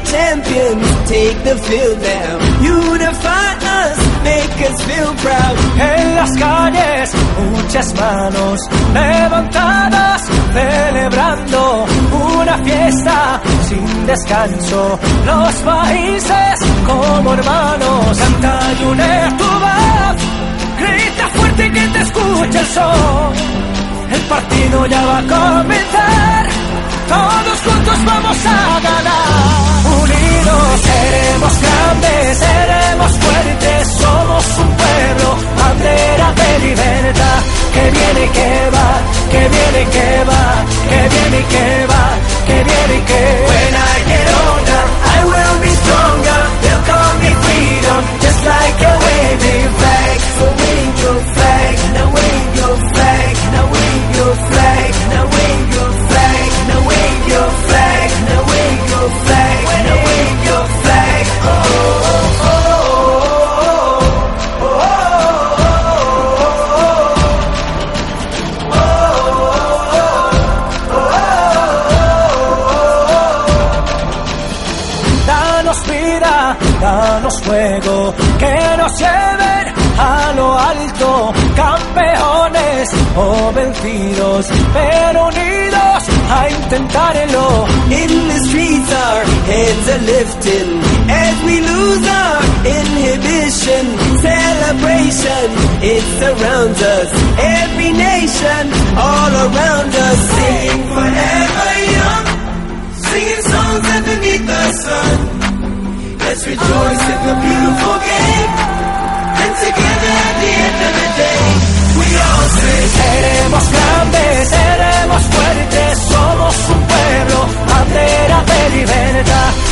champions, take the field now. Unify us, make us feel proud. En las calles, muchas manos levantadas, celebrando una fiesta sin descanso. Los países como hermanos, canta y une tu voz, grita fuerte que te escuche el sol. El partido ya va a comenzar, todos juntos vamos a ganar. Unidos seremos grandes, seremos fuertes, somos un pueblo, bandera de libertad. Que viene y que va, que viene y que va, que viene y que va, que viene y que va. When I get older, I will be stronger. They'll call me freedom, just like a waving flag. So wave your flag, now wave your flag, now wave your flag, now wave your flag, now wave your flag, now wave your flag, now wave your flag. Oh, oh, oh, oh, oh, Danos vida, danos fuego, que nos lleven a lo alto, campeones o vencidos, pero unidos a intentarlo. In the streets our heads are lifting as we lose our inhibition. Celebration, it surrounds us, every nation all around us. Sing forever young, singing songs underneath the sun. Let's rejoice in the beautiful game, and together at the end of the day we all say, seremos grandes, seremos fuertes, somos un pueblo, bandera de libertad.